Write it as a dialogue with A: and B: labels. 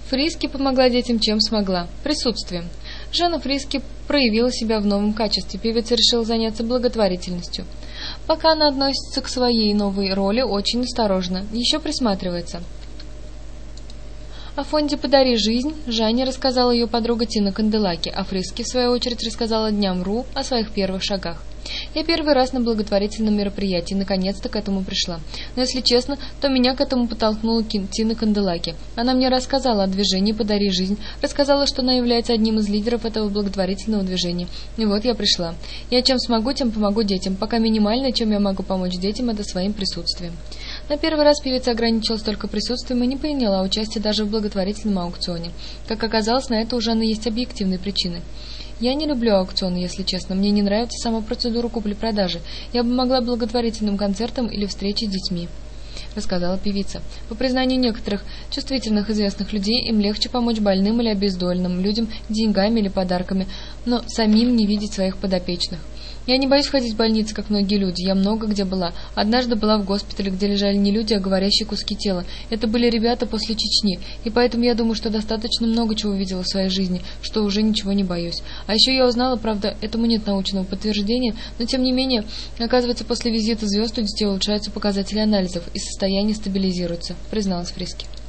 A: Фриски помогла детям, чем смогла – присутствием. Жанна Фриски проявила себя в новом качестве, певица решила заняться благотворительностью. Пока она относится к своей новой роли очень осторожно, еще присматривается. О фонде «Подари жизнь» Жанне рассказала ее подруга Тина Канделаки, а Фриски, в свою очередь, рассказала Дням.ру о своих первых шагах. Я первый раз на благотворительном мероприятии, наконец-то к этому пришла. Но если честно, то меня к этому подтолкнула Тина Канделаки. Она мне рассказала о движении «Подари жизнь», рассказала, что она является одним из лидеров этого благотворительного движения. И вот я пришла. Я чем смогу, тем помогу детям. Пока минимально, чем я могу помочь детям, это своим присутствием. На первый раз певица ограничилась только присутствием и не приняла участие даже в благотворительном аукционе. Как оказалось, на это у Жанны есть объективные причины. Я не люблю аукционы, если честно. Мне не нравится сама процедура купли-продажи. Я бы могла благотворительным концертом или встрече с детьми, рассказала певица. По признанию некоторых чувствительных известных людей, им легче помочь больным или обездоленным людям деньгами или подарками, но самим не видеть своих подопечных. Я не боюсь ходить в больницу, как многие люди. Я много где была. Однажды была в госпитале, где лежали не люди, а говорящие куски тела. Это были ребята после Чечни. И поэтому я думаю, что достаточно много чего видела в своей жизни, что уже ничего не боюсь. А еще я узнала, правда, этому нет научного подтверждения, но тем не менее, оказывается, после визита звезд у детей улучшаются показатели анализов и состояние стабилизируется, призналась Фриски.